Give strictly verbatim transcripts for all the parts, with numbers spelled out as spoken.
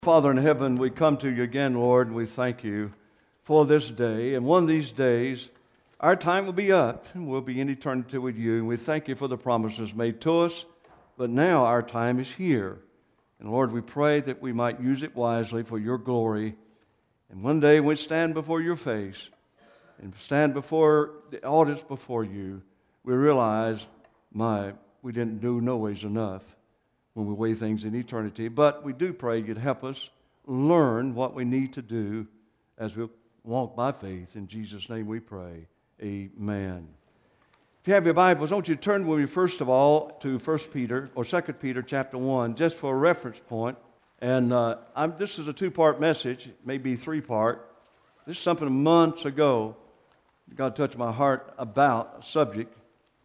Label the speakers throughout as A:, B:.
A: Father in heaven, we come to you again, Lord, and we thank you for this day. And one of these days, our time will be up, and we'll be in eternity with you. And we thank you for the promises made to us. But now our time is here. And Lord, we pray that we might use it wisely for your glory. And one day we stand before your face and stand before the audience before you, we realize, my, we didn't do no ways enough when we weigh things in eternity. But we do pray you'd help us learn what we need to do as we walk by faith. In Jesus' name we pray. Amen. If you have your Bibles, I want you to turn with me first of all to First Peter or Second Peter chapter one, just for a reference point. And uh, I'm, this is a two-part message, maybe three-part. This is something months ago God touched my heart about a subject.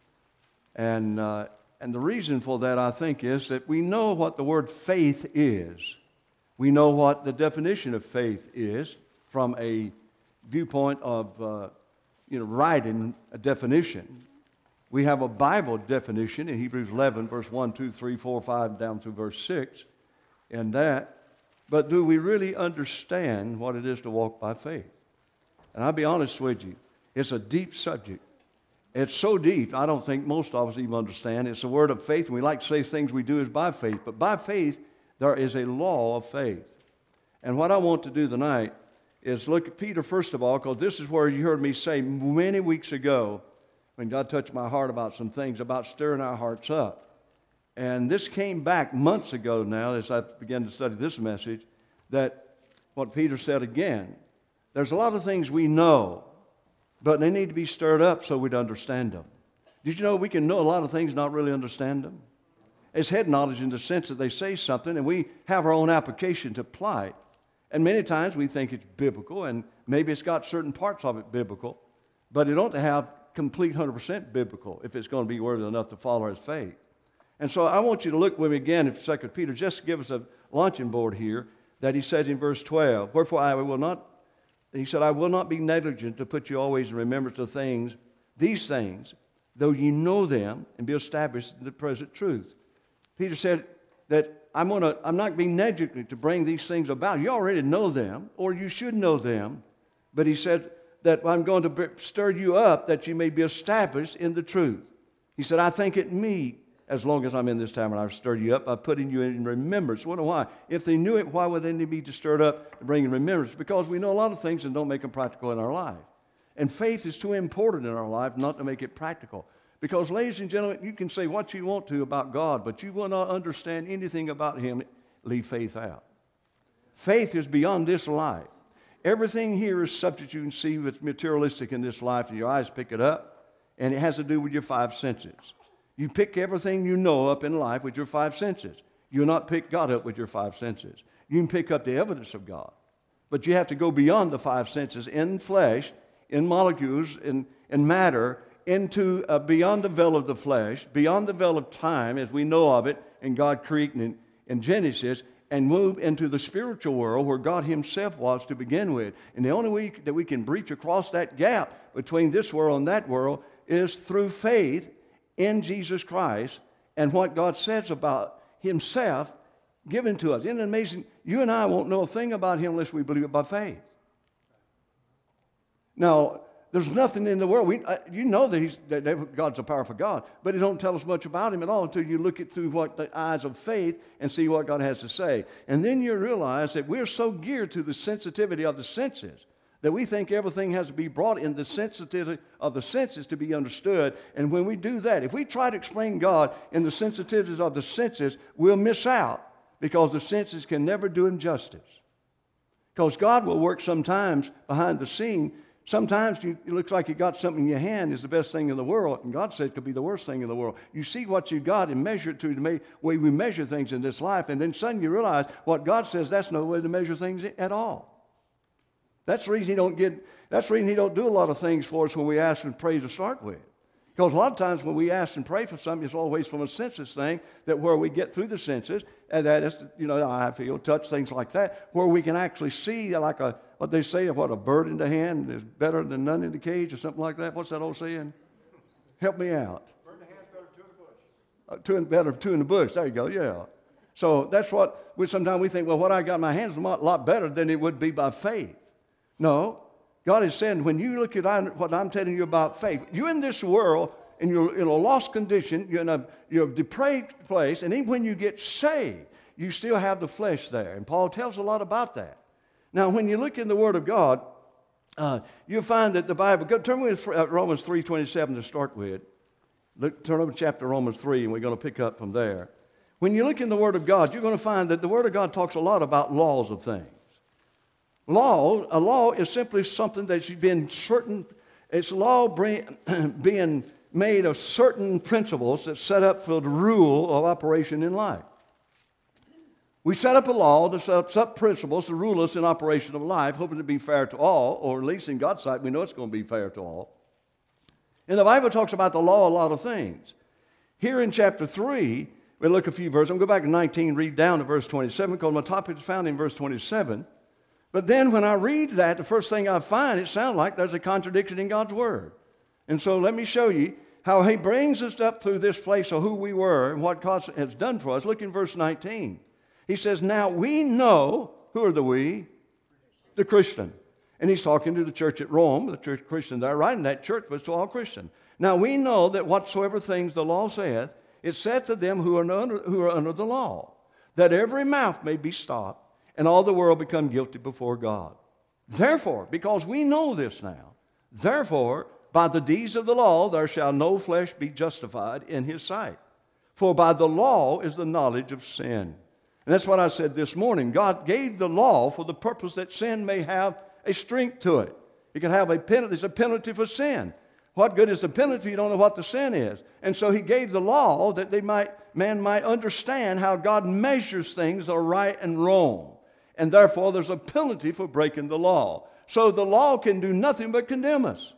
A: And uh, And the reason for that, I think, is that we know what the word faith is. We know what the definition of faith is from a viewpoint of, uh, you know, writing a definition. We have a Bible definition in Hebrews eleven, verse one, two, three, four, five, down through verse six, and that. But do we really understand what it is to walk by faith? And I'll be honest with you, it's a deep subject. It's so deep, I don't think most of us even understand. It's a word of faith, and we like to say things we do is by faith. But by faith, there is a law of faith. And what I want to do tonight is look at Peter, first of all, because this is where you heard me say many weeks ago, when God touched my heart about some things, about stirring our hearts up. And this came back months ago now, as I began to study this message, that what Peter said again, there's a lot of things we know, but they need to be stirred up so we'd understand them. Did you know we can know a lot of things, not really understand them? It's head knowledge in the sense that they say something and we have our own application to apply it. And many times we think it's biblical, and maybe it's got certain parts of it biblical, but it ought to have complete one hundred percent biblical if it's going to be worthy enough to follow his faith. And so I want you to look with me again in Second Peter, just to give us a launching board here, that he says in verse twelve, "Wherefore I will not He said, I will not be negligent to put you always in remembrance of things, these things, though you know them and be established in the present truth." Peter said that I'm, gonna, I'm not being negligent to bring these things about. You already know them, or you should know them. But he said that I'm going to stir you up that you may be established in the truth. He said, I think it me, as long as I'm in this time, and I've stirred you up by putting you in remembrance. Wonder why? If they knew it, why would they need to stir it up and bring in remembrance? Because we know a lot of things and don't make them practical in our life. And faith is too important in our life not to make it practical. Because, ladies and gentlemen, you can say what you want to about God, but you will not understand anything about Him, leave faith out. Faith is beyond this life. Everything here is subject, you can see, that's materialistic in this life, and your eyes pick it up, and it has to do with your five senses. You pick everything you know up in life with your five senses. You'll not pick God up with your five senses. You can pick up the evidence of God. But you have to go beyond the five senses in flesh, in molecules, in, in matter, into uh, beyond the veil of the flesh, beyond the veil of time as we know of it in God creating in, in Genesis, and move into the spiritual world where God Himself was to begin with. And the only way that we can breach across that gap between this world and that world is through faith in Jesus Christ and what God says about Himself given to us. Isn't it amazing? You and I won't know a thing about Him unless we believe it by faith. Now, there's nothing in the world. We, uh, you know that, he's, that God's a powerful God, but it don't tell us much about Him at all until you look it through what the eyes of faith and see what God has to say. And then you realize that we're so geared to the sensitivity of the senses that we think everything has to be brought in the sensitivity of the senses to be understood. And when we do that, if we try to explain God in the sensitivities of the senses, we'll miss out because the senses can never do Him justice. Because God will work sometimes behind the scene. Sometimes you, it looks like you got something in your hand is the best thing in the world, and God said it could be the worst thing in the world. You see what you got and measure it to the way we measure things in this life, and then suddenly you realize what God says, that's no way to measure things at all. That's the reason he don't get, that's the reason he don't do a lot of things for us when we ask and pray to start with. Because a lot of times when we ask and pray for something, it's always from a senses thing, that where we get through the senses, and that is, you know, I feel, touch, things like that, where we can actually see, like a, what they say, what a bird in the hand is better than none in the cage, or something like that. What's that old saying? Help me out.
B: Bird in the hand's better than two in the bush.
A: Uh, two in, better than two in the bush. There you go, yeah. So that's what we sometimes we think, well, what I got in my hands is a lot lot better than it would be by faith. No, God is saying, when you look at what I'm telling you about faith, you're in this world, and you're in a lost condition, you're in a, you're a depraved place, and even when you get saved, you still have the flesh there. And Paul tells a lot about that. Now, when you look in the Word of God, uh, you'll find that the Bible, go, turn with Romans three twenty-seven to start with. Look, turn over to chapter Romans three, and we're going to pick up from there. When you look in the Word of God, you're going to find that the Word of God talks a lot about laws of things. Law, a law is simply something that's been certain, it's law bring, being made of certain principles that set up for the rule of operation in life. We set up a law to set up some principles to rule us in operation of life, hoping to be fair to all, or at least in God's sight, we know it's going to be fair to all. And the Bible talks about the law a lot of things. Here in chapter three, we'll look a few verses. I'm going to go back to nineteen, read down to verse twenty-seven, because my topic is found in verse twenty-seven. But then when I read that, the first thing I find, it sounds like there's a contradiction in God's Word. And so let me show you how He brings us up through this place of who we were and what God has done for us. Look in verse nineteen. He says, now we know, who are the we? The Christian. And he's talking to the church at Rome, the church Christian there, right? And that church was to all Christians. Now we know that whatsoever things the law saith, it said to them who are, under, who are under the law, that every mouth may be stopped, and all the world become guilty before God. Therefore, because we know this now, therefore, by the deeds of the law there shall no flesh be justified in His sight. For by the law is the knowledge of sin. And that's what I said this morning. God gave the law for the purpose that sin may have a strength to it. It can have a penalty. There's a penalty for sin. What good is the penalty if you don't know what the sin is? And so He gave the law that they might, man might understand how God measures things that are right and wrong. And therefore there's a penalty for breaking the law. So the law can do nothing but condemn us.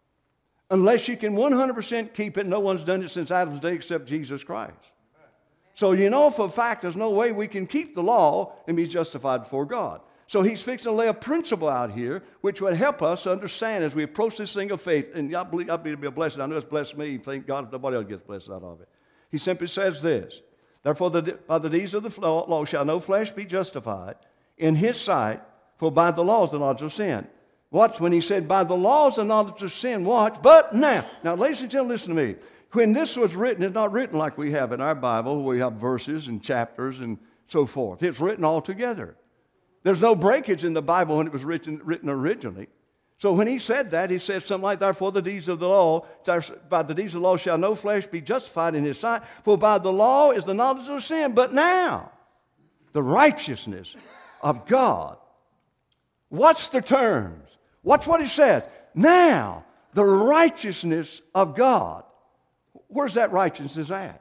A: Unless you can one hundred percent keep it. No one's done it since Adam's day except Jesus Christ. So you know for a fact there's no way we can keep the law and be justified before God. So He's fixing to lay a principle out here which would help us understand as we approach this thing of faith. And I believe I believe it'll be a blessing. I know it's blessed me. Thank God nobody else gets blessed out of it. He simply says this. Therefore the, by the deeds of the law shall no flesh be justified in His sight, for by the law is the knowledge of sin. Watch, when He said, by the law is the knowledge of sin, watch, but now. Now, ladies and gentlemen, listen to me. When this was written, it's not written like we have in our Bible, where we have verses and chapters and so forth. It's written all together. There's no breakage in the Bible when it was written, written originally. So when He said that, He said something like, therefore the deeds of the law, by the deeds of the law shall no flesh be justified in His sight, for by the law is the knowledge of sin, but now the righteousness of God. What's the terms? Watch what He says. Now, the righteousness of God. Where's that righteousness at?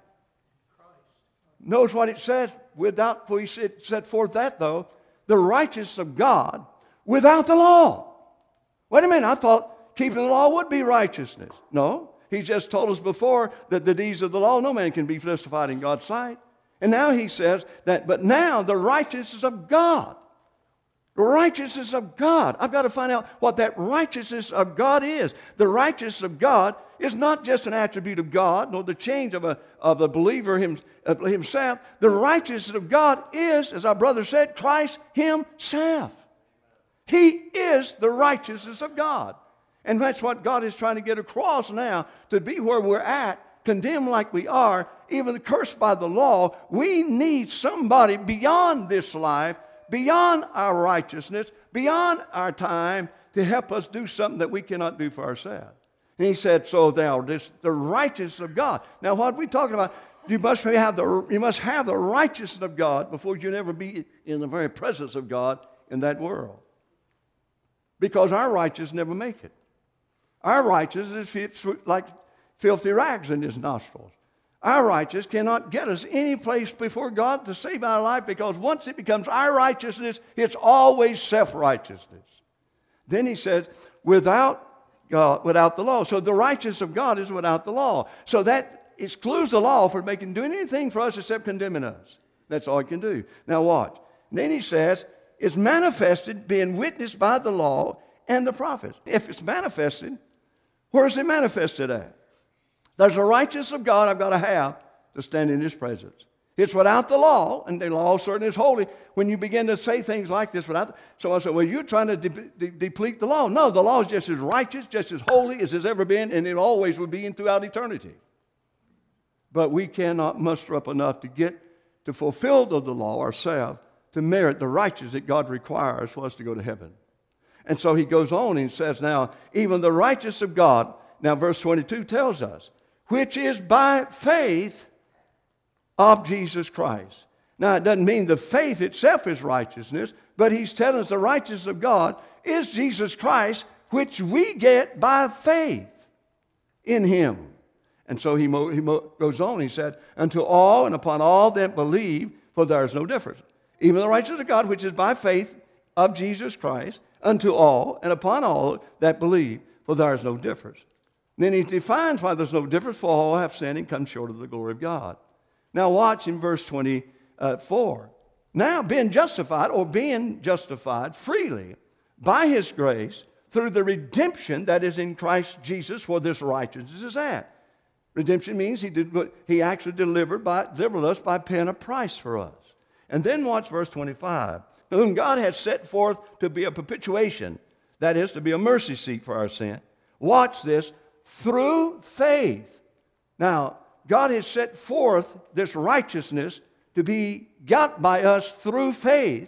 A: Notice what it says. Without, for He said, set forth that though, the righteousness of God without the law. Wait a minute, I thought keeping the law would be righteousness. No, He just told us before that the deeds of the law, no man can be justified in God's sight. And now He says that, but now the righteousness of God. The righteousness of God. I've got to find out what that righteousness of God is. The righteousness of God is not just an attribute of God, nor the change of a, of a believer him, uh, himself. The righteousness of God is, as our brother said, Christ Himself. He is the righteousness of God. And that's what God is trying to get across now, to be where we're at, condemned like we are, even cursed by the law. We need somebody beyond this life, beyond our righteousness, beyond our time, to help us do something that we cannot do for ourselves. And He said, so thou, this, the righteousness of God. Now, what are we talking about? You must have the, you must have the righteousness of God before you'll ever be in the very presence of God in that world. Because our righteousness never make it. Our righteousness is like filthy rags in His nostrils. Our righteousness cannot get us any place before God to save our life, because once it becomes our righteousness, it's always self-righteousness. Then He says, without God, without the law. So the righteousness of God is without the law. So that excludes the law for making do anything for us except condemning us. That's all He can do. Now watch. And then He says, it's manifested, being witnessed by the law and the prophets. If it's manifested, where is it manifested at? There's a righteousness of God I've got to have to stand in His presence. It's without the law, and the law certainly is holy. When you begin to say things like this without, the, so I said, well, you're trying to de de deplete the law. No, the law is just as righteous, just as holy as it's ever been, and it always will be in throughout eternity. But we cannot muster up enough to get to fulfill the, the law ourselves to merit the righteousness that God requires for us to go to heaven. And so he goes on and says, now, even the righteousness of God, now verse twenty-two tells us, which is by faith of Jesus Christ. Now, it doesn't mean the faith itself is righteousness, but he's telling us the righteousness of God is Jesus Christ, which we get by faith in him. And so he, mo he mo goes on, he said, unto all and upon all that believe, for there is no difference. Even the righteousness of God, which is by faith of Jesus Christ, unto all and upon all that believe, for there is no difference. And then he defines why there's no difference, for all have sinned and come short of the glory of God. Now watch in verse twenty-four. Now being justified, or being justified freely by his grace through the redemption that is in Christ Jesus, for this righteousness is at. Redemption means he did what he actually delivered by delivered us by paying a price for us. And then watch verse twenty-five. Whom God has set forth to be a perpetuation, that is, to be a mercy seat for our sin. Watch this, through faith. Now, God has set forth this righteousness to be got by us through faith.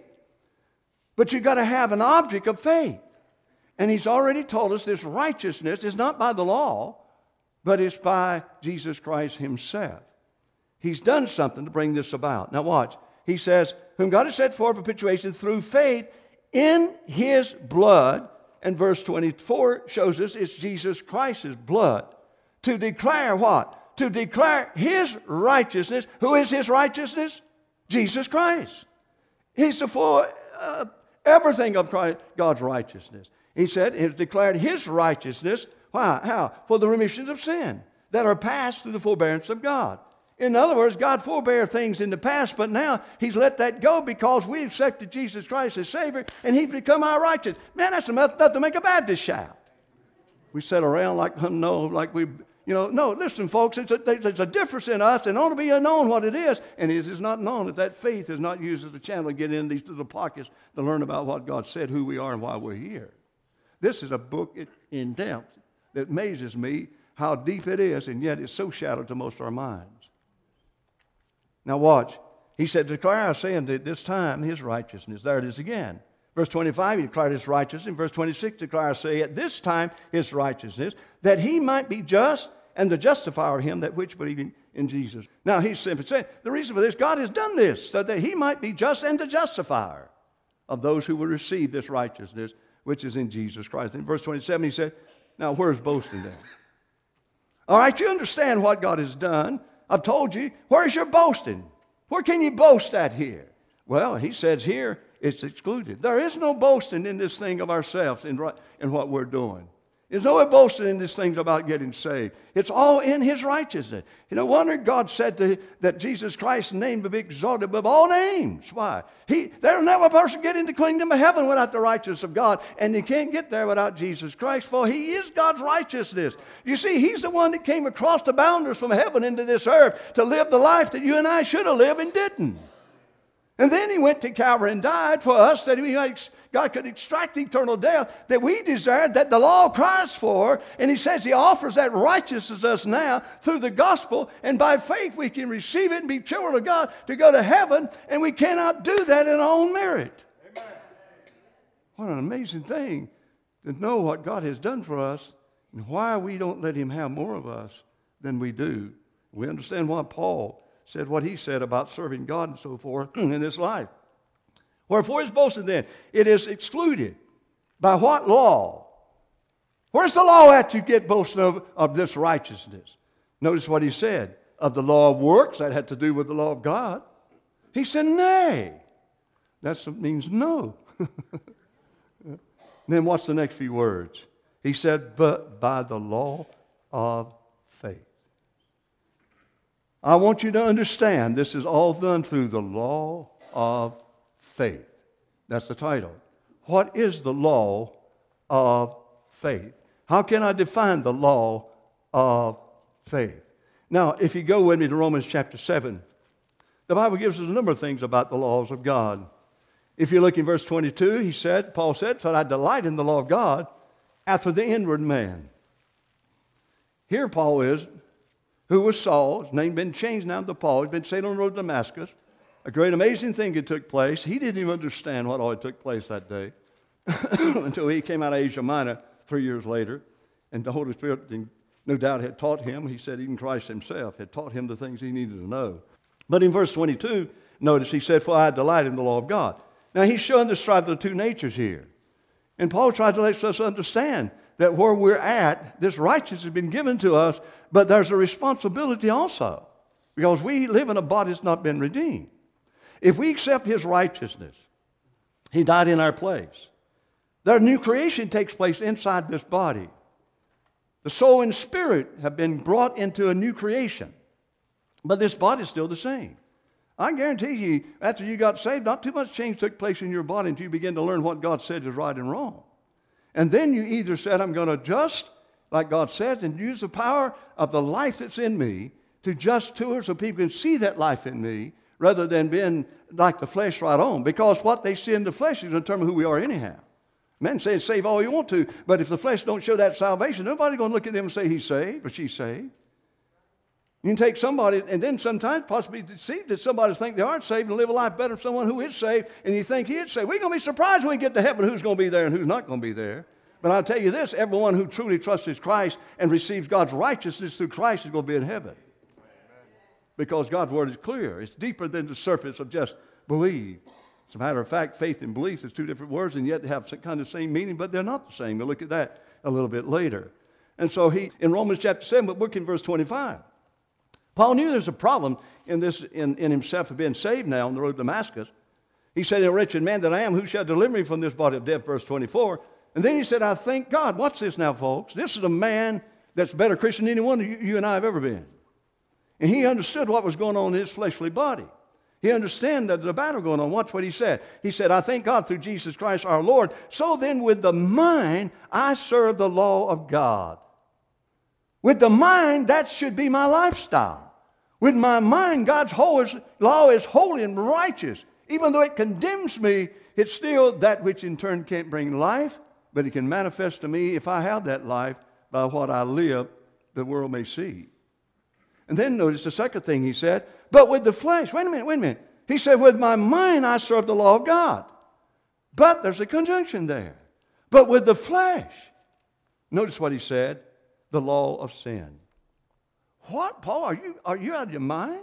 A: But you've got to have an object of faith. And he's already told us this righteousness is not by the law, but it's by Jesus Christ himself. He's done something to bring this about. Now watch. He says, whom God has set forth perpetuation through faith in his blood. And verse twenty-four shows us it's Jesus Christ's blood. To declare what? To declare his righteousness. Who is his righteousness? Jesus Christ. He's the full, uh, everything of Christ, God's righteousness. He said he has declared his righteousness. Why? How? For the remissions of sin that are passed through the forbearance of God. In other words, God forbear things in the past, but now he's let that go because we accepted Jesus Christ as Savior, and he's become our righteousness. Man, that's enough to make a Baptist shout. We sit around like, no, like we... You know, no, listen, folks, it's a, there's a difference in us, and it ought to be known what it is, and it is not known that that faith is not used as a channel to get in these little pockets to learn about what God said, who we are, and why we're here. This is a book in depth that amazes me how deep it is, and yet it's so shadowed to most of our minds. Now watch. He said, declare, I say, unto this time his righteousness. There it is again. Verse twenty-five, he declared his righteousness. In verse twenty-six, declare, I say, at this time his righteousness, that he might be just and the justifier of him that which believe in, in Jesus. Now, he's simply saying, the reason for this, God has done this, so that he might be just and the justifier of those who will receive this righteousness, which is in Jesus Christ. In verse twenty-seven, he said, now, where's boasting then? All right, you understand what God has done. I've told you, where's your boasting? Where can you boast at here? Well, he says here, it's excluded. There is no boasting in this thing of ourselves in, in what we're doing. There's no boasting in this thing about getting saved. It's all in his righteousness. You know, wonder God said to, that Jesus Christ's name will be exalted above all names. Why? He, there'll never a person get into the kingdom of heaven without the righteousness of God, and you can't get there without Jesus Christ, for he is God's righteousness. You see, he's the one that came across the boundaries from heaven into this earth to live the life that you and I should have lived and didn't. And then he went to Calvary and died for us that we might, God could extract eternal death that we desired, that the law cries for. And he says he offers that righteousness to us now through the gospel. And by faith we can receive it and be children of God to go to heaven. And we cannot do that in our own merit. Amen. What an amazing thing to know what God has done for us and why we don't let him have more of us than we do. We understand why Paul said what he said about serving God and so forth in this life. Wherefore is boasting then? It is excluded. By what law? Where's the law at you get boasting of, of this righteousness? Notice what he said. Of the law of works, that had to do with the law of God. He said, nay. That means no. Then what's the next few words? He said, but by the law of faith. I want you to understand this is all done through the law of faith. That's the title. What is the law of faith? How can I define the law of faith? Now, if you go with me to Romans chapter seven, The Bible gives us a number of things about the laws of God. If you look in verse twenty-two, he said, Paul said, "For I delight in the law of God after the inward man." Here Paul is, who was Saul. His name had been changed now to Paul. He'd been sailing on the road to Damascus. A great amazing thing had took place. He didn't even understand what all had took place that day until he came out of Asia Minor three years later. And the Holy Spirit, no doubt, had taught him. He said even Christ himself had taught him the things he needed to know. But in verse twenty-two, notice he said, "For I delight in the law of God." Now he's showing the stripe of the two natures here. And Paul tried to let us understand that where we're at, this righteousness has been given to us, but there's a responsibility also, because we live in a body that's not been redeemed. If we accept his righteousness, he died in our place. Their new creation takes place inside this body. The soul and spirit have been brought into a new creation, but this body is still the same. I guarantee you, after you got saved, not too much change took place in your body until you begin to learn what God said is right and wrong. And then you either said, "I'm going to adjust like God says and use the power of the life that's in me to adjust to it so people can see that life in me rather than being like the flesh right on." Because what they see in the flesh is going to determine who we are anyhow. Men say save all you want to, but if the flesh don't show that salvation, nobody's going to look at them and say he's saved or she's saved. You can take somebody and then sometimes possibly deceived that somebody think they aren't saved and live a life better than someone who is saved, and you think he is saved. We're going to be surprised when we get to heaven who's going to be there and who's not going to be there. But I'll tell you this, everyone who truly trusts Christ and receives God's righteousness through Christ is going to be in heaven. Because God's word is clear. It's deeper than the surface of just believe. As a matter of fact, faith and belief is two different words, and yet they have some kind of same meaning, but they're not the same. We'll look at that a little bit later. And so he, in Romans chapter seven, but look in verse twenty-five. Paul knew there's a problem in this in, in himself of being saved now on the road to Damascus. He said, "A wretched man that I am, who shall deliver me from this body of death?" Verse twenty-four. And then he said, "I thank God." What's this now, folks? This is a man that's a better Christian than any one you, you and I have ever been. And he understood what was going on in his fleshly body. He understood that there's a battle going on. Watch what he said. He said, "I thank God through Jesus Christ our Lord. So then with the mind I serve the law of God." With the mind, that should be my lifestyle. With my mind, God's whole law is holy and righteous. Even though it condemns me, it's still that which in turn can't bring life, but it can manifest to me if I have that life by what I live, the world may see. And then notice the second thing he said, "But with the flesh," wait a minute, wait a minute. He said, "With my mind I serve the law of God." But there's a conjunction there. But with the flesh, notice what he said, the law of sin. What, Paul? Are you, are you out of your mind?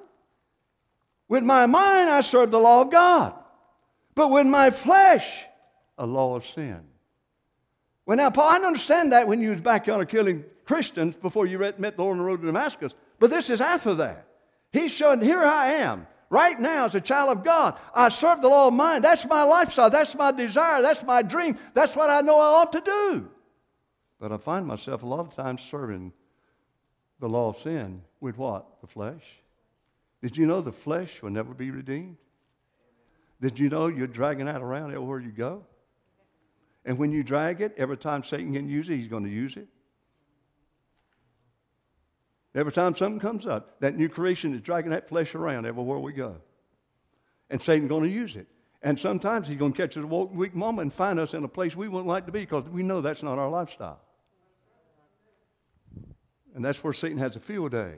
A: With my mind I serve the law of God, but with my flesh, a law of sin. Well, now, Paul, I understand that when you was back yonder killing Christians before you met the Lord on the road to Damascus, but this is after that. He's showing, here I am, right now as a child of God. I serve the law of mind. That's my lifestyle. That's my desire. That's my dream. That's what I know I ought to do. But I find myself a lot of times serving the law of sin with what? The flesh. Did you know the flesh will never be redeemed? Did you know you're dragging that around everywhere you go? And when you drag it, every time Satan can use it, he's going to use it. Every time something comes up, that new creation is dragging that flesh around everywhere we go. And Satan's going to use it. And sometimes he's going to catch us at a weak moment and find us in a place we wouldn't like to be because we know that's not our lifestyle. And that's where Satan has a field day.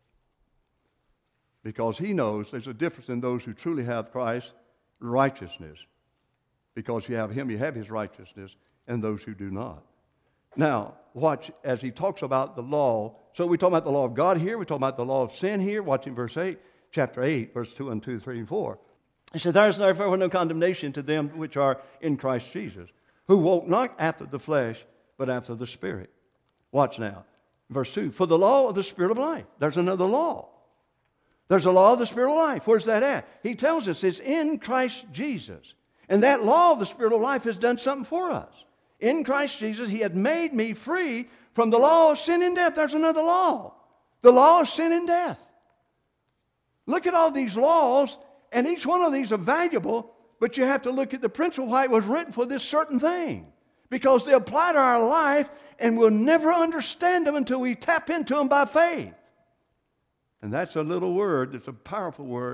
A: Because he knows there's a difference in those who truly have Christ's righteousness. Because you have him, you have his righteousness, and those who do not. Now, watch as he talks about the law. So we talk about the law of God here. We talk about the law of sin here. Watch in verse eight, chapter eight, verse two and two, three, and four. He says, "There is therefore no condemnation to them which are in Christ Jesus, who walk not after the flesh, but after the Spirit." Watch now. Verse two, "For the law of the Spirit of life." There's another law. There's a law of the Spirit of life. Where's that at? He tells us it's in Christ Jesus. And that law of the Spirit of life has done something for us. In Christ Jesus, he had made me free from the law of sin and death. There's another law. The law of sin and death. Look at all these laws, and each one of these are valuable, but you have to look at the principle why it was written for this certain thing. Because they apply to our life, and we'll never understand them until we tap into them by faith. And that's a little word, it's a powerful word,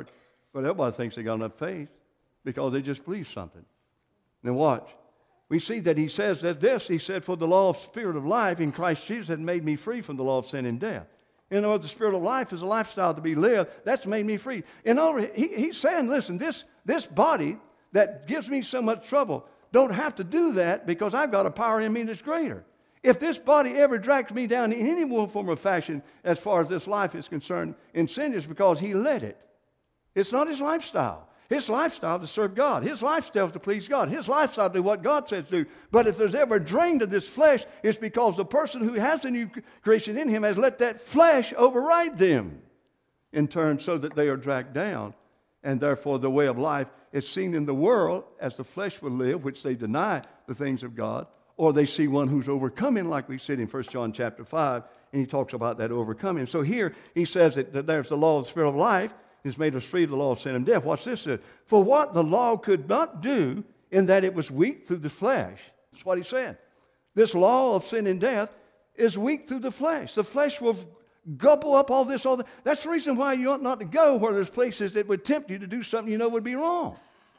A: But everybody thinks they got enough faith because they just believe something. Now watch. We see that he says that this, he said, for the law of spirit of life in Christ Jesus had made me free from the law of sin and death. In other words, the spirit of life is a lifestyle to be lived. That's made me free. In other words, he, he's saying, listen, this, this body that gives me so much trouble don't have to do that because I've got a power in me that's greater. If this body ever drags me down in any one form or fashion as far as this life is concerned in sin, it's because he let it. It's not his lifestyle. His lifestyle to serve God. His lifestyle to please God. His lifestyle to do what God says to do. But if there's ever a drain to this flesh, it's because the person who has the new creation in him has let that flesh override them in turn so that they are dragged down. And therefore the way of life is seen in the world as the flesh will live, which they deny the things of God, or they see one who's overcoming, like we said in First John chapter five, and he talks about that overcoming. So here he says that, that there's the law of the spirit of life. Has made us free of the law of sin and death. Watch this. For what the law could not do in that it was weak through the flesh. That's what he said. This law of sin and death is weak through the flesh. The flesh will gobble up all this, all that. That's the reason why you ought not to go where there's places that would tempt you to do something you know would be wrong.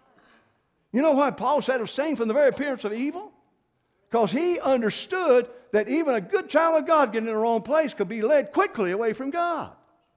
A: You know why Paul said abstain from the very appearance of evil? Because he understood that even a good child of God getting in the wrong place could be led quickly away from God.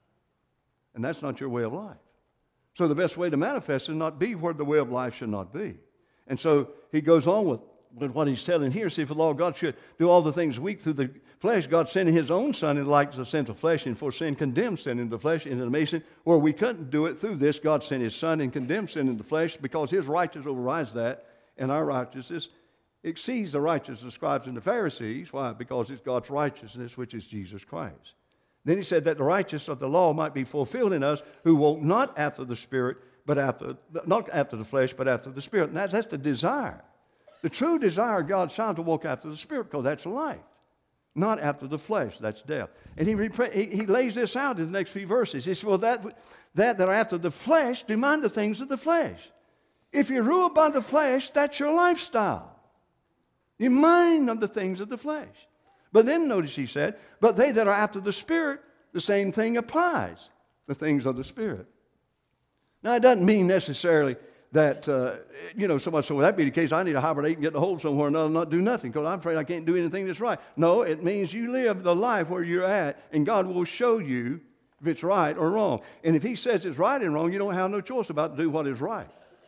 A: And that's not your way of life. So the best way to manifest is not be where the way of life should not be. And so he goes on with, with what he's telling here. See, if the law of God should do all the things weak through the flesh, God sending his own son in the likeness of sinful flesh, and for sin condemned sin in the flesh, into the mason, where we couldn't do it through this. God sent his son and condemned sin in the flesh because his righteousness overrides that, and our righteousness exceeds the righteousness of the scribes and the Pharisees. Why? Because it's God's righteousness, which is Jesus Christ. Then he said that the righteousness of the law might be fulfilled in us who walk not after the Spirit, but after, not after the flesh, but after the Spirit. And that's, that's the desire. The true desire of God's child to walk after the Spirit, because that's life. Not after the flesh, that's death. And he, repre- he, he lays this out in the next few verses. He says, well, that, that that are after the flesh, do mind the things of the flesh. If you rule by the flesh, that's your lifestyle. You mind of the things of the flesh. But then notice he said, but they that are after the Spirit, the same thing applies, the things of the Spirit. Now, it doesn't mean necessarily that, uh, you know, so much so, would that be the case, I need to hibernate and get in a hole somewhere and not do nothing because I'm afraid I can't do anything that's right. No, it means you live the life where you're at, and God will show you if it's right or wrong. And if he says it's right and wrong, you don't have no choice about to do what is right.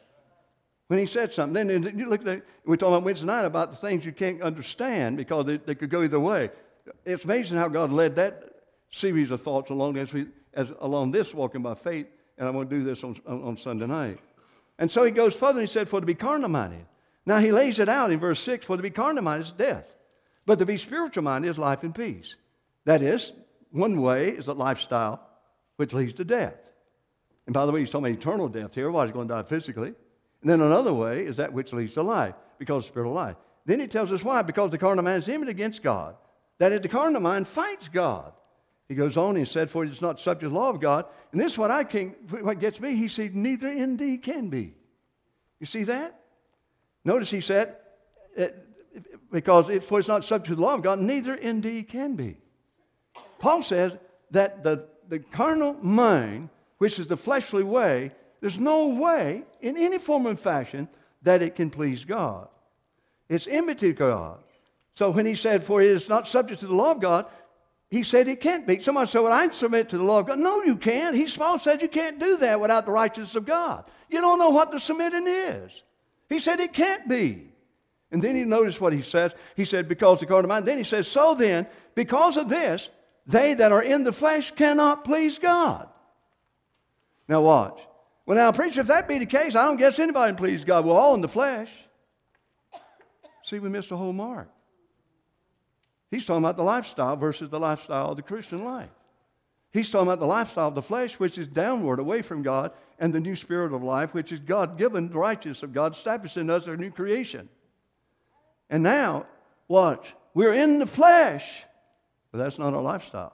A: When he said something, then you look at, we talked about Wednesday night about the things you can't understand because they, they could go either way. It's amazing how God led that series of thoughts along as we, as along this walking by faith, and I'm going to do this on, on, on Sunday night. And so he goes further and he said, for to be carnal minded. Now he lays it out in verse six, for to be carnal minded is death, but to be spiritual minded is life and peace. That is, one way is a lifestyle which leads to death. And by the way, he's talking about eternal death here. Everybody's going to die physically. And then another way is that which leads to life, because of spiritual life. Then he tells us why. Because the carnal man is enmity against God. That is, the carnal mind fights God. He goes on and he said, for it is not subject to the law of God. And this is what I can, what gets me. He said, neither indeed can be. You see that? Notice he said, because it, for it's not subject to the law of God, neither indeed can be. Paul says that the, the carnal mind, which is the fleshly way, there's no way in any form and fashion that it can please God. It's enmity to God. So when he said, for it is not subject to the law of God, he said it can't be. Somebody said, well, I submit to the law of God. No, you can't. He Paul said you can't do that without the righteousness of God. You don't know what the submitting is. He said it can't be. And then he noticed what he says. He said, because the carnal mind. Then he says, so then, because of this, they that are in the flesh cannot please God. Now watch. Well, now, preacher, if that be the case, I don't guess anybody can please God. We're all in the flesh. See, we missed the whole mark. He's talking about the lifestyle versus the lifestyle of the Christian life. He's talking about the lifestyle of the flesh, which is downward, away from God, and the new spirit of life, which is God-given, the righteousness of God, established in us, our new creation. And now, watch, we're in the flesh, but that's not our lifestyle.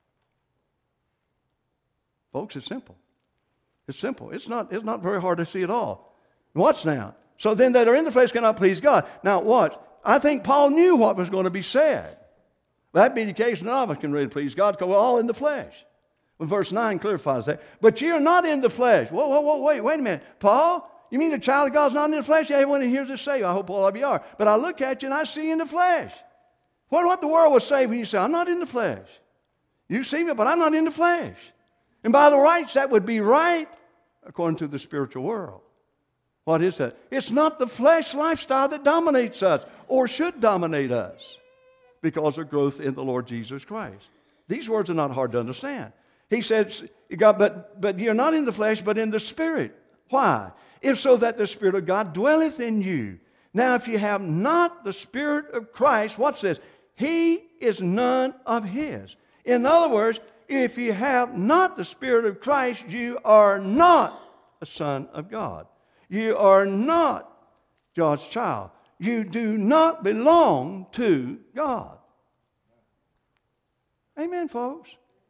A: Folks, it's simple. It's simple. It's not, it's not very hard to see at all. Watch now. So then that are in the flesh cannot please God. Now watch. I think Paul knew what was going to be said. That being the case, none of us can really please God because we're all in the flesh. Well, verse nine clarifies that. But ye are not in the flesh. Whoa, whoa, whoa, wait, wait a minute. Paul, you mean a child of God's not in the flesh? Yeah, everyone hears this say, I hope all of you are. But I look at you and I see you in the flesh. What what the world would say when you say, I'm not in the flesh. You see me, but I'm not in the flesh. And by the rights, that would be right according to the spiritual world. What is that? It's not the flesh lifestyle that dominates us or should dominate us because of growth in the Lord Jesus Christ. These words are not hard to understand. He says, God, but, but you're not in the flesh, but in the Spirit. Why? If so that the Spirit of God dwelleth in you. Now, if you have not the Spirit of Christ, what's this? He is none of His. In other words, if you have not the Spirit of Christ, you are not a son of God. You are not God's child. You do not belong to God. Amen, folks.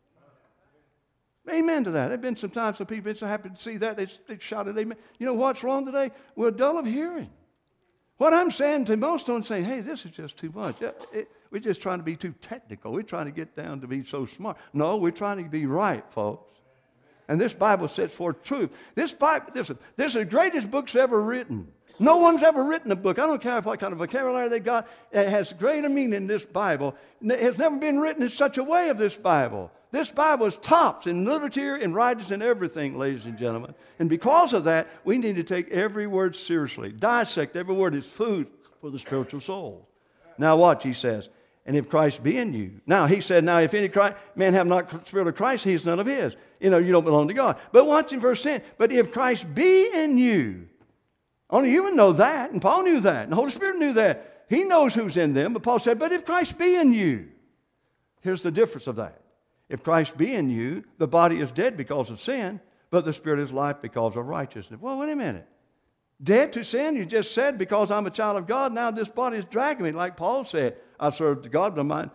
A: Amen to that. There have been some times some people have been so happy to see that, they, they shouted amen. You know what's wrong today? We're dull of hearing. What I'm saying to most of them, saying, hey, this is just too much. It, it, we're just trying to be too technical. We're trying to get down to be so smart. No, we're trying to be right, folks. And this Bible sets forth truth. This Bible, this, this is the greatest books ever written. No one's ever written a book. I don't care what kind of vocabulary they got. It has greater meaning in this Bible. It has never been written in such a way of this Bible. This Bible is tops in literature and writers and everything, ladies and gentlemen. And because of that, we need to take every word seriously. Dissect every word. It's food for the spiritual soul. Now watch, he says, and if Christ be in you. Now, he said, now if any Christ, man have not the Spirit of Christ, he is none of his. You know, you don't belong to God. But watch in verse ten. But if Christ be in you, only you would know that, and Paul knew that, and the Holy Spirit knew that. He knows who's in them, but Paul said, but if Christ be in you. Here's the difference of that. If Christ be in you, the body is dead because of sin, but the Spirit is life because of righteousness. Well, wait a minute. Dead to sin, you just said, because I'm a child of God, now this body is dragging me. Like Paul said, I served God by mind,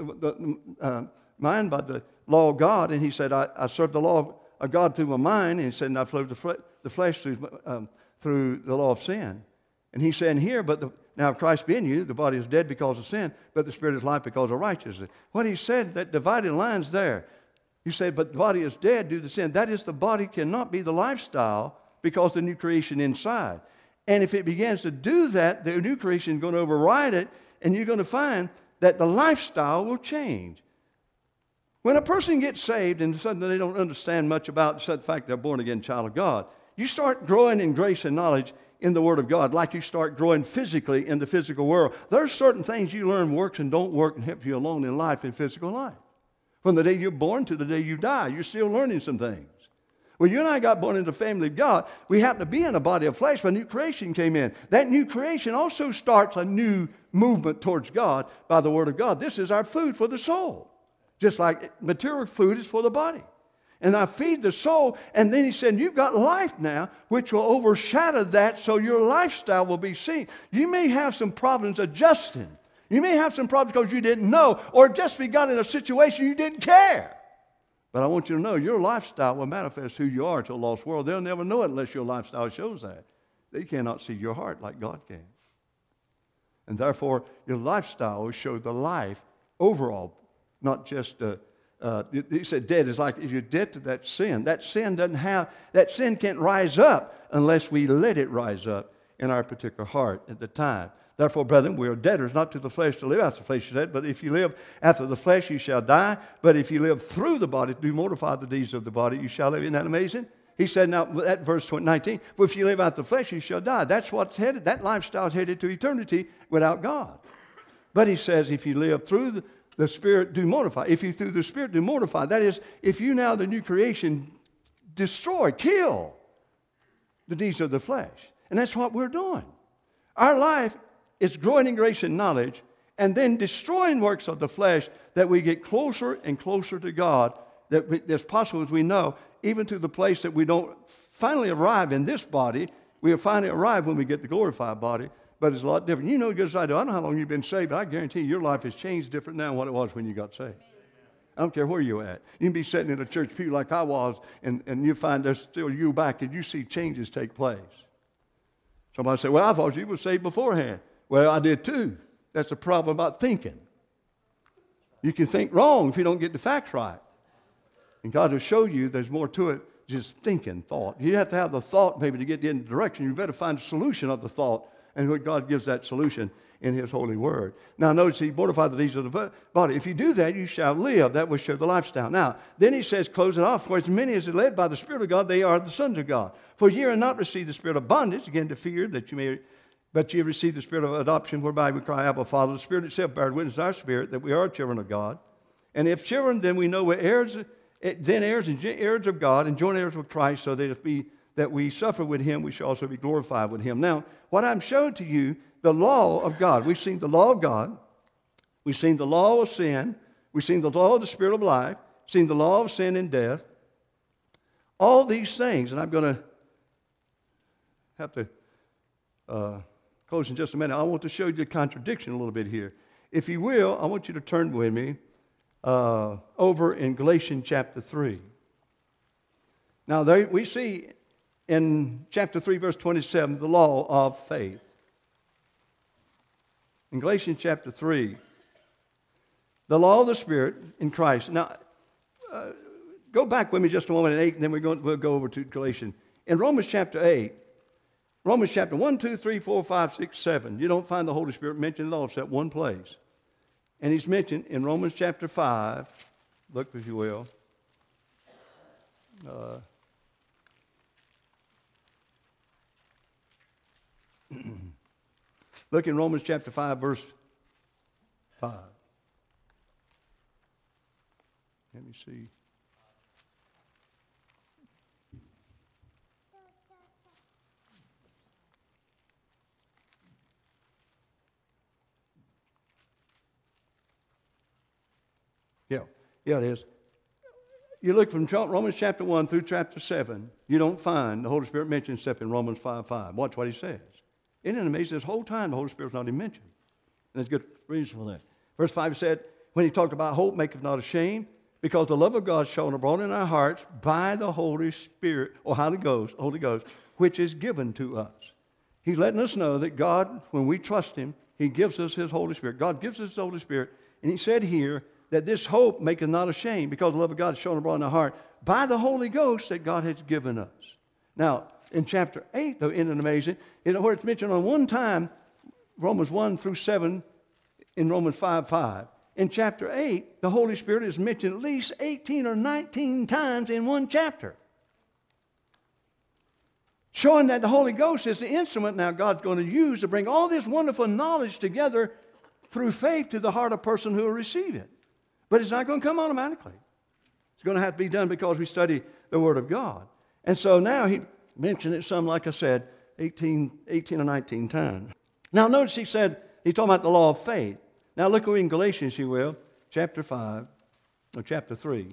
A: uh, mind by the law of God, and he said, I, I served the law of God through my mind, and he said, and I flowed the, fle- the flesh through, um, through the law of sin. And he's saying here, but the, now if Christ be in you, the body is dead because of sin, but the Spirit is life because of righteousness. What he said, that divided line's there. You say, but the body is dead due to sin. That is, the body cannot be the lifestyle because the new creation inside. And if it begins to do that, the new creation is going to override it, and you're going to find that the lifestyle will change. When a person gets saved and suddenly they don't understand much about the fact they're born again child of God, you start growing in grace and knowledge in the Word of God, like you start growing physically in the physical world. There are certain things you learn works and don't work and help you along in life, in physical life. From the day you're born to the day you die, you're still learning some things. When you and I got born into the family of God, we happened to be in a body of flesh when new creation came in. That new creation also starts a new movement towards God by the Word of God. This is our food for the soul, just like material food is for the body. And I feed the soul, and then he said, you've got life now, which will overshadow that, so your lifestyle will be seen. You may have some problems adjusting. You may have some problems because you didn't know, or just be got in a situation you didn't care. But I want you to know your lifestyle will manifest who you are to a lost world. They'll never know it unless your lifestyle shows that. They cannot see your heart like God can. And therefore, your lifestyle will show the life overall, not just uh, uh, he said dead is like if you're dead to that sin. That sin doesn't have, that sin can't rise up unless we let it rise up in our particular heart at the time. Therefore, brethren, we are debtors not to the flesh to live after the flesh, he said, but if you live after the flesh, you shall die. But if you live through the body, do mortify the deeds of the body, you shall live. Isn't that amazing? He said, now, at verse nineteen, for if you live out the flesh, you shall die. That's what's headed, that lifestyle is headed to eternity without God. But he says, if you live through the, the Spirit, do mortify. If you through the Spirit do mortify, that is, if you now, the new creation, destroy, kill the deeds of the flesh. And that's what we're doing. Our life is growing in grace and knowledge, and then destroying works of the flesh that we get closer and closer to God, that we, as possible as we know, even to the place that we don't finally arrive in this body. We'll finally arrive when we get the glorified body, but it's a lot different. You know as I do. I don't know how long you've been saved, but I guarantee you your life has changed different now than what it was when you got saved. I don't care where you're at. You can be sitting in a church pew like I was, and, and you find there's still you back, and you see changes take place. Somebody say, well, I thought you were saved beforehand. Well, I did too. That's the problem about thinking. You can think wrong if you don't get the facts right. And God will show you there's more to it just thinking, thought. You have to have the thought maybe to get in the direction. You better find the solution of the thought, and what God gives that solution in His holy word. Now notice He mortified the deeds of the body. If you do that, you shall live. That will show the lifestyle. Now, then He says, close it off, for as many as are led by the Spirit of God, they are the sons of God. For ye are not received the spirit of bondage, again to fear, that you may, but ye have received the spirit of adoption, whereby we cry, Abba, Father. The Spirit itself bears witness to our spirit that we are children of God. And if children, then we know we're heirs, then heirs and heirs of God, and joint heirs with Christ, so that if we that we suffer with Him, we shall also be glorified with Him. Now, what I'm showing to you, the law of God. We've seen the law of God. We've seen the law of sin. We've seen the law of the Spirit of life. Seen the law of sin and death. All these things, and I'm going to have to uh, close in just a minute. I want to show you the contradiction a little bit here. If you will, I want you to turn with me uh, over in Galatians chapter three. Now, there, we see in chapter three, verse twenty-seven, the law of faith. In Galatians chapter three, the law of the Spirit in Christ. Now, uh, go back with me just a moment in eight, and then we're going, we'll go over to Galatians. In Romans chapter eight, Romans chapter one, two, three, four, five, six, seven, you don't find the Holy Spirit mentioned at all except one place. And He's mentioned in Romans chapter five, look if you will. Uh, Look in Romans chapter five, verse five. Let me see. Yeah, yeah, it is. You look from Romans chapter one through chapter seven, you don't find the Holy Spirit mentioned except in Romans five five. Watch what he says. Isn't it amazing? This whole time the Holy Spirit's not even mentioned. And there's good reason for that. Verse five said, when he talked about hope, maketh not ashamed, because the love of God is shown abroad in our hearts by the Holy Spirit, or Holy Ghost, Holy Ghost, which is given to us. He's letting us know that God, when we trust Him, He gives us His Holy Spirit. God gives us His Holy Spirit. And He said here that this hope maketh not ashamed, because the love of God is shown abroad in our heart by the Holy Ghost that God has given us. Now, in chapter eight, though, isn't it amazing? You know, where it's mentioned on one time, Romans one through seven, in Romans five five. In chapter eight, the Holy Spirit is mentioned at least eighteen or nineteen times in one chapter. Showing that the Holy Ghost is the instrument now God's going to use to bring all this wonderful knowledge together through faith to the heart of a person who will receive it. But it's not going to come automatically. It's going to have to be done because we study the Word of God. And so now he mentioned it some, like I said, eighteen, eighteen or nineteen times. Now notice he said, he's talking about the law of faith. Now look over in Galatians, you will, chapter five, or chapter three.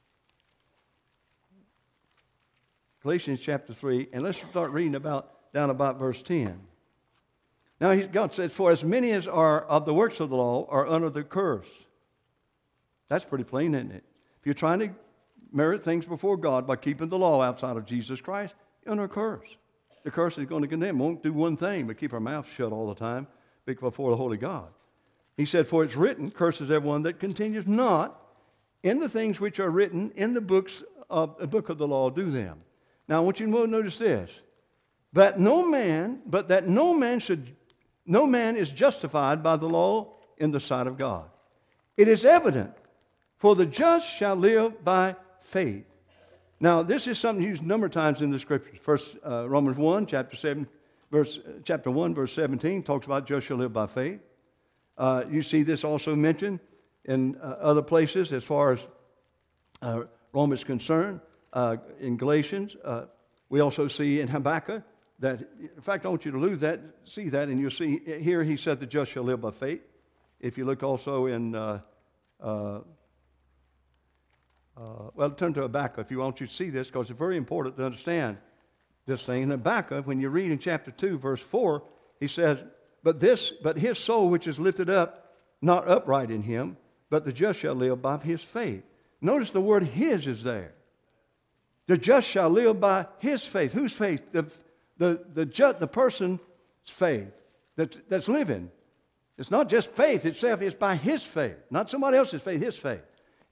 A: Galatians chapter three, and let's start reading about down about verse ten. Now he, God says, for as many as are of the works of the law are under the curse. That's pretty plain, isn't it? If you're trying to merit things before God by keeping the law outside of Jesus Christ, you're under a curse. The curse is going to condemn. Won't do one thing but keep our mouth shut all the time before the holy God. He said, for it's written, curses everyone that continues not in the things which are written in the books of the book of the law, do them. Now I want you to notice this. But no man, but that no man should, no man is justified by the law in the sight of God. It is evident, for the just shall live by faith. Now, this is something used a number of times in the Scriptures. First, uh, Romans one, chapter seven, verse, uh, chapter one, verse seventeen, talks about just shall live by faith. Uh, you see this also mentioned in uh, other places as far as uh, Rome is concerned. Uh, in Galatians, uh, we also see in Habakkuk that, in fact, I want you to lose that, see that, and you'll see here he said the just shall live by faith. If you look also in, uh, uh, uh, well, turn to Habakkuk if you want you to see this, because it's very important to understand this thing. In Habakkuk, when you read in chapter two, verse four, he says, But this, but his soul which is lifted up, not upright in him, but the just shall live by his faith. Notice the word his is there. The just shall live by his faith. Whose faith? The, the, the, just, the person's faith that, that's living. It's not just faith itself, it's by his faith. Not somebody else's faith, his faith.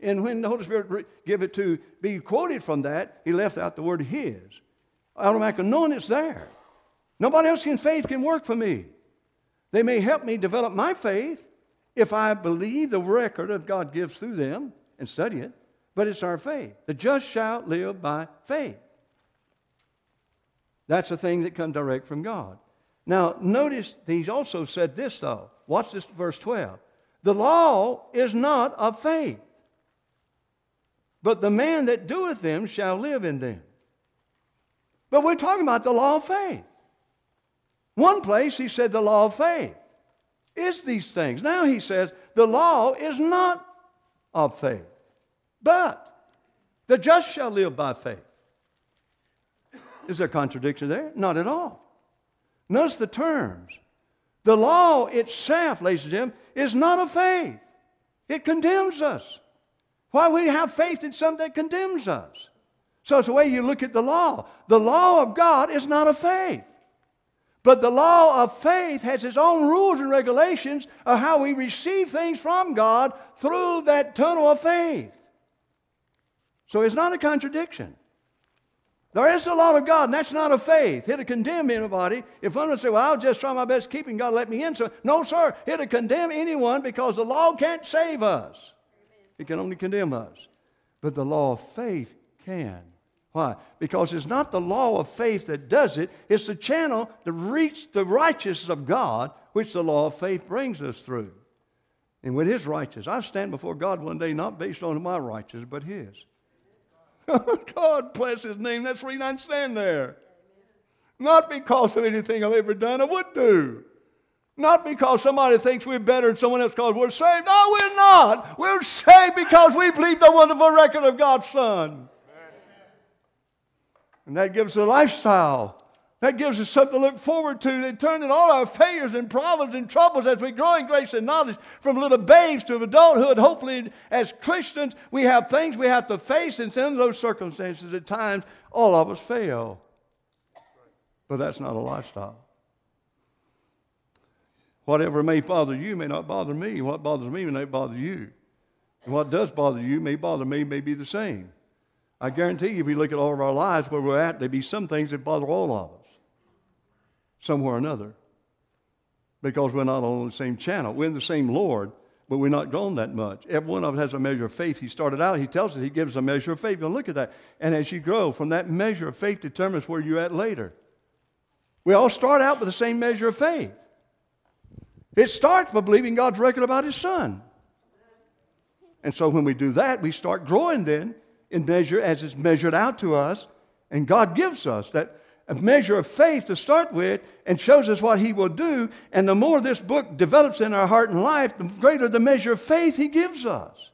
A: And when the Holy Spirit re- give it to be quoted from that, he left out the word his. Automatically knowing it's there. Nobody else in faith can work for me. They may help me develop my faith if I believe the record that God gives through them and study it, but it's our faith. The just shall live by faith. That's a thing that comes direct from God. Now, notice he's also said this, though. Watch this, verse twelve. The law is not of faith, but the man that doeth them shall live in them. But we're talking about the law of faith. One place he said the law of faith is these things. Now he says the law is not of faith, but the just shall live by faith. Is there a contradiction there? Not at all. Notice the terms. The law itself, ladies and gentlemen, is not of faith. It condemns us. Why we have faith in something that condemns us? So it's the way you look at the law. The law of God is not of faith. But the law of faith has its own rules and regulations of how we receive things from God through that tunnel of faith. So it's not a contradiction. There is the law of God, and that's not of faith. It'll condemn anybody. If one would say, well, I'll just try my best keeping God let me in. So, no, sir, it'll condemn anyone because the law can't save us. It can only condemn us. But the law of faith can. Why? Because it's not the law of faith that does it. It's the channel to reach the righteousness of God, which the law of faith brings us through. And with His righteousness, I stand before God one day not based on my righteousness, but His. God bless His name. That's the reason I stand there. Not because of anything I've ever done or would do. Not because somebody thinks we're better than someone else because we're saved. No, we're not. We're saved because we believe the wonderful record of God's Son. And that gives us a lifestyle. That gives us something to look forward to. They turn in all our failures and problems and troubles as we grow in grace and knowledge from little babes to adulthood. Hopefully, as Christians, we have things we have to face, and in those circumstances, at times, all of us fail. But that's not a lifestyle. Whatever may bother you may not bother me. What bothers me may not bother you. And what does bother you may bother me, may be the same. I guarantee you, if we look at all of our lives where we're at, there'd be some things that bother all of us. Somewhere or another, because we're not on the same channel. We're in the same Lord, but we're not grown that much. Every one of us has a measure of faith. He started out, he tells us he gives a measure of faith. Now look at that. And as you grow, from that measure of faith determines where you're at later. We all start out with the same measure of faith. It starts by believing God's record about His Son. And so when we do that, we start growing then in measure as it's measured out to us, and God gives us that a measure of faith to start with and shows us what He will do. And the more this book develops in our heart and life, the greater the measure of faith He gives us.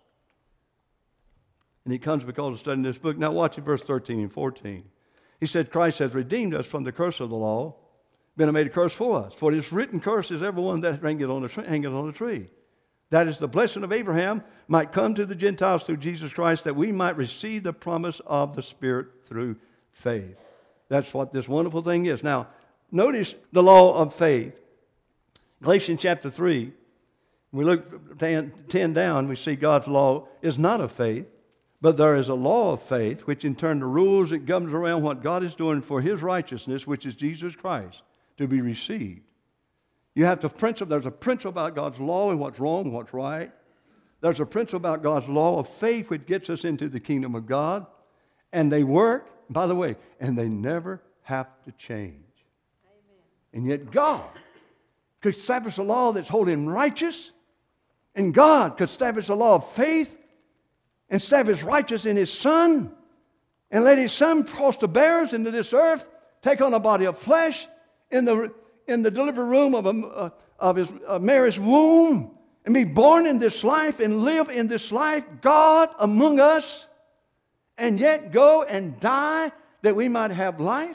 A: And it comes because of studying this book. Now watch in verse thirteen and fourteen. He said, Christ has redeemed us from the curse of the law, been made a curse for us. For this written curse is everyone that hangeth on the, hangeth on the tree. That is the blessing of Abraham might come to the Gentiles through Jesus Christ, that we might receive the promise of the Spirit through faith. That's what this wonderful thing is. Now, notice the law of faith. Galatians chapter three, we look ten, ten down, we see God's law is not of faith, but there is a law of faith, which in turn the rules that governs around what God is doing for His righteousness, which is Jesus Christ, to be received. You have to principle, there's a principle about God's law and what's wrong and what's right. There's a principle about God's law of faith which gets us into the kingdom of God. And they work, by the way, and they never have to change. Amen. And yet God could establish a law that's holy and righteous, and God could establish a law of faith and establish righteous in His Son, and let His Son cross the barriers into this earth, take on a body of flesh in the, in the delivery room of, a, uh, of his, uh, Mary's womb, and be born in this life and live in this life, God among us, and yet go and die that we might have life.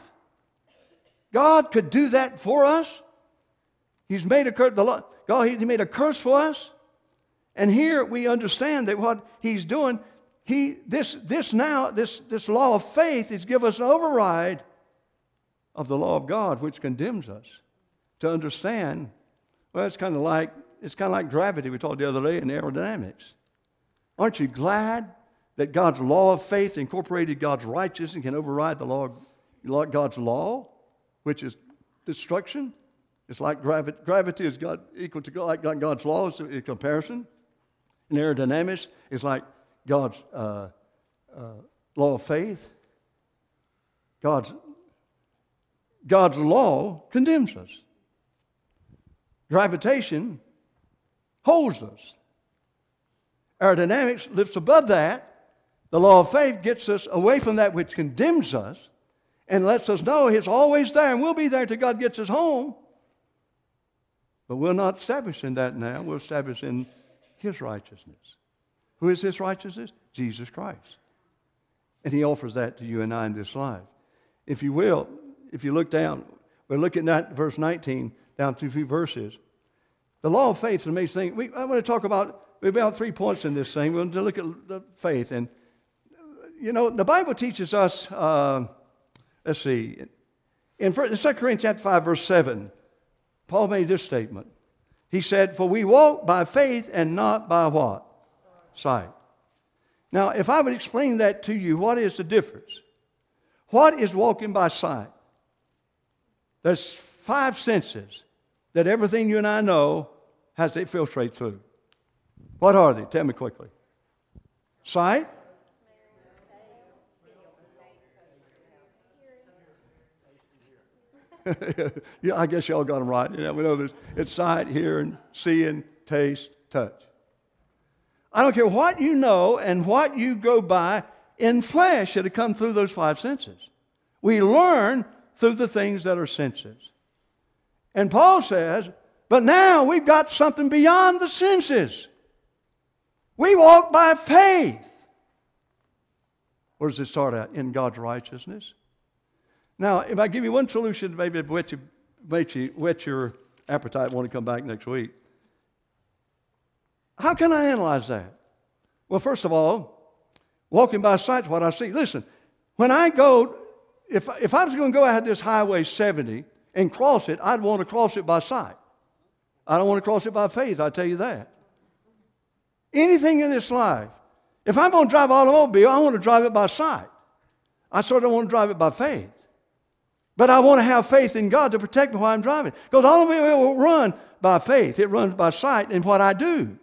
A: God could do that for us. He's made a curse. The God, He made a curse for us. And here we understand that what He's doing, He this this now this this law of faith is give us an override of the law of God, which condemns us. To understand, well, it's kind of like it's kind of like gravity we talked the other day in aerodynamics. Aren't you glad that God's law of faith incorporated God's righteousness and can override the law, God's law, which is destruction? It's like gravity. Gravity is God, equal to God, like God's law in comparison. And aerodynamics is like God's uh, uh, law of faith. God's, God's law condemns us. Gravitation holds us. Aerodynamics lifts above that. The law of faith gets us away from that which condemns us and lets us know it's always there and we'll be there till God gets us home. But we're not established in that now. We're established in His righteousness. Who is His righteousness? Jesus Christ. And He offers that to you and I in this life. If you will, if you look down, we're looking at verse nineteen, down through a few verses. The law of faith is an amazing thing. We, I want to talk about, we have about three points in this thing. We're going to look at the faith. And, you know, the Bible teaches us, uh, let's see, in Second Corinthians chapter five, verse seven, Paul made this statement. He said, for we walk by faith and not by what? Sight. Now, if I would explain that to you, what is the difference? What is walking by sight? There's five senses that everything you and I know has to filtrate through. What are they? Tell me quickly. Sight. Yeah, I guess y'all got them right. Yeah, we know this. It's sight, hearing, seeing, taste, touch. I don't care what you know and what you go by in flesh that have come through those five senses. We learn through the things that are senses. And Paul says, but now we've got something beyond the senses. We walk by faith. Where does it start at? In God's righteousness. Now, if I give you one solution, maybe it whet, you, whet, you, whet your appetite and want to come back next week. How can I analyze that? Well, first of all, walking by sight is what I see. Listen, when I go, if, if I was going to go out this Highway seventy and cross it, I'd want to cross it by sight. I don't want to cross it by faith, I tell you that. Anything in this life, if I'm going to drive an automobile, I want to drive it by sight. I sort of want to drive it by faith. But I want to have faith in God to protect me while I'm driving. Because the automobile won't run by faith. It runs by sight in what I do.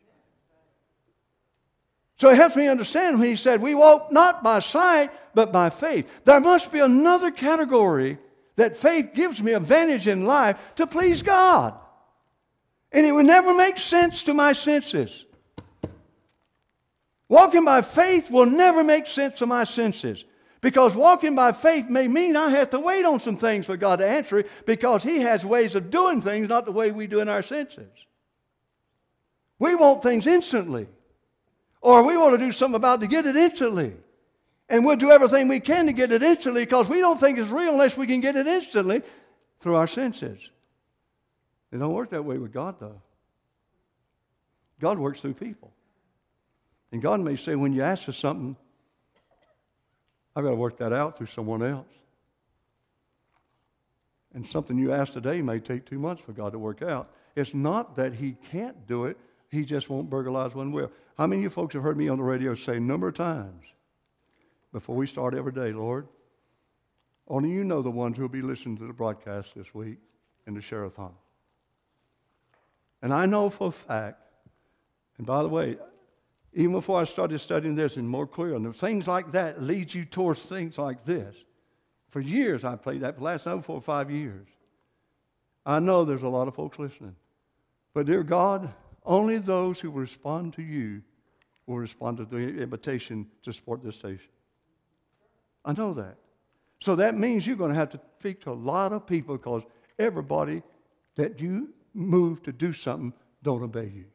A: So it helps me understand when he said, we walk not by sight, but by faith. There must be another category that faith gives me advantage in life to please God. And it would never make sense to my senses. Walking by faith will never make sense to my senses. Because walking by faith may mean I have to wait on some things for God to answer it, because He has ways of doing things, not the way we do in our senses. We want things instantly. Or we want to do something about it to get it instantly. And we'll do everything we can to get it instantly because we don't think it's real unless we can get it instantly through our senses. It don't work that way with God, though. God works through people. And God may say, when you ask for something, I've got to work that out through someone else. And something you ask today may take two months for God to work out. It's not that He can't do it. He just won't burglarize one will. How many of you folks have heard me on the radio say a number of times before we start every day, Lord, only you know the ones who will be listening to the broadcast this week in the Share-a-thon. And I know for a fact, and by the way, even before I started studying this and more clear, and things like that lead you towards things like this. For years I played that, for the last oh, four or five years. I know there's a lot of folks listening. But dear God, only those who respond to you will respond to the invitation to support this station. I know that. So that means you're going to have to speak to a lot of people because everybody that you move to do something don't obey you.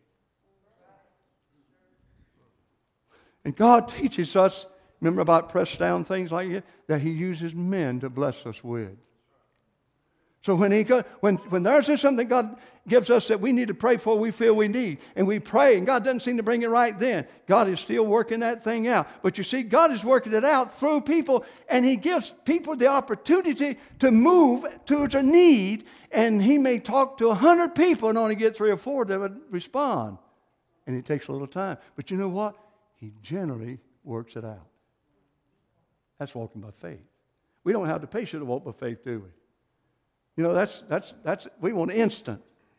A: And God teaches us, remember about pressed down things like that, that He uses men to bless us with. So when, he go, when, when there's something God gives us that we need to pray for, we feel we need, and we pray, and God doesn't seem to bring it right then, God is still working that thing out. But you see, God is working it out through people, and He gives people the opportunity to move towards a need, and He may talk to a hundred people and only get three or four that would respond. And it takes a little time. But you know what? He generally works it out. That's walking by faith. We don't have the patience to walk by faith, do we? You know, that's, that's, that's, we want instant.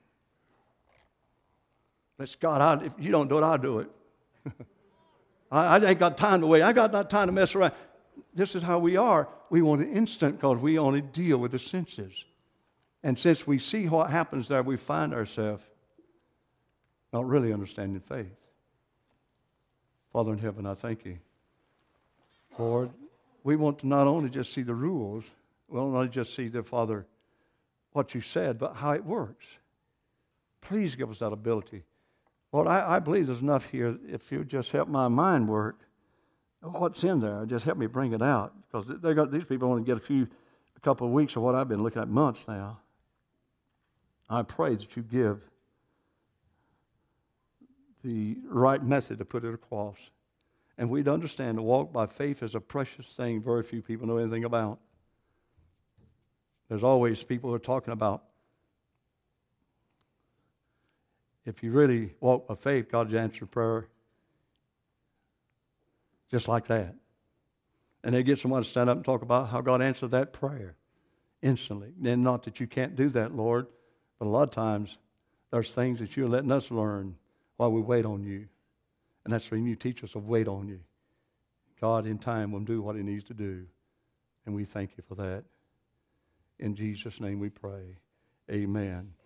A: Let's God, I, if you don't do it, I'll do it. I, I ain't got time to wait. I got not time to mess around. This is how we are. We want it instant because we only deal with the senses. And since we see what happens there, we find ourselves not really understanding faith. Father in heaven, I thank you. Lord, we want to not only just see the rules, we don't only just see the Father, what you said, but how it works. Please give us that ability. Lord, I, I believe there's enough here. If you just help my mind work, what's in there, just help me bring it out. Because they got these people only get a few, a couple of weeks of what I've been looking at, months now. I pray that you give the right method to put it across. And we'd understand to walk by faith is a precious thing very few people know anything about. There's always people who are talking about if you really walk by faith, God's answered prayer just like that. And they get someone to stand up and talk about how God answered that prayer instantly. And not that you can't do that, Lord, but a lot of times there's things that you're letting us learn while we wait on you. And that's when you teach us to wait on you. God in time will do what he needs to do. And we thank you for that. In Jesus' name we pray. Amen.